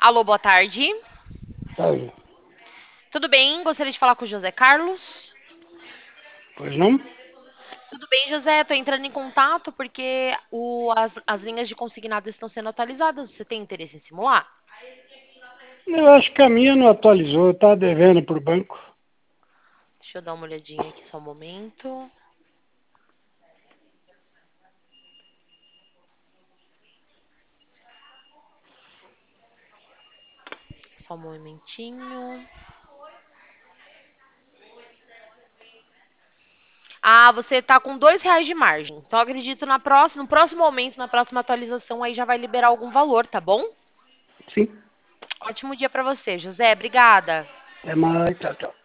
Alô, boa tarde. Tá aí. Tudo bem? Gostaria de falar com o José Carlos. Pois não? Tudo bem, José? Estou entrando em contato porque as linhas de consignado estão sendo atualizadas. Você tem interesse em simular? Eu acho que a minha não atualizou, tá devendo pro banco. Deixa eu dar uma olhadinha aqui só um momento. Só um momentinho. Ah, você está com R$ 2 de margem. Então, eu acredito no próximo aumento, na próxima atualização, aí já vai liberar algum valor, tá bom? Sim. Ótimo dia para você, José. Obrigada. Até mais. Tchau, tchau.